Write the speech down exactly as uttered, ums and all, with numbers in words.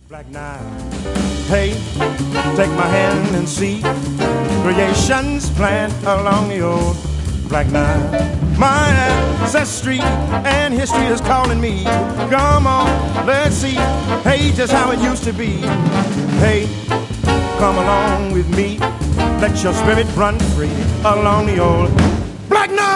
Black Nile. Hey, take my hand and see creation's plan along the old Black Nile. My ancestry and history is calling me. Come on, let's see, hey, just how it used to be. Hey, come along with me. Let your spirit run free along the old Black Nile.